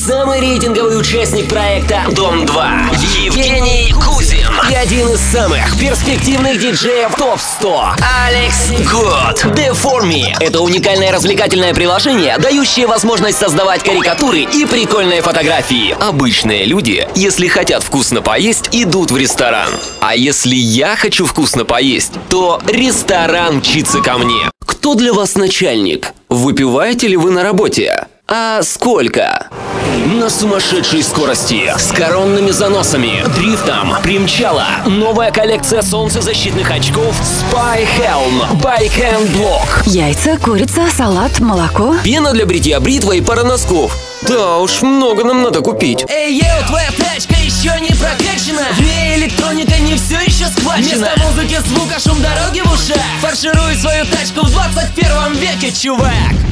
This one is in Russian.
самый рейтинговый участник проекта «Дом-2» Евгений Кузин и один из самых перспективных диджеев ТОП-100 Алекс Гуд. Deforme — это уникальное развлекательное приложение, дающее возможность создавать карикатуры и прикольные фотографии. Обычные люди, если хотят вкусно поесть, идут в ресторан. А если я хочу вкусно поесть, то ресторан мчится ко мне. Кто для вас начальник? Выпиваете ли вы на работе? А сколько? На сумасшедшей скорости, с коронными заносами, дрифтом примчала новая коллекция солнцезащитных очков Spy Helm Bike & Block. Яйца, курица, салат, молоко. Пена для бритья, бритва и пара носков. Да уж, много нам надо купить. Эй, йоу, твоя тачка еще не прокачана. В ней электроника не все еще схвачена. Вместо музыки звука, шум дороги в ушах. Фаршируй свою тачку в 21 веке, чувак.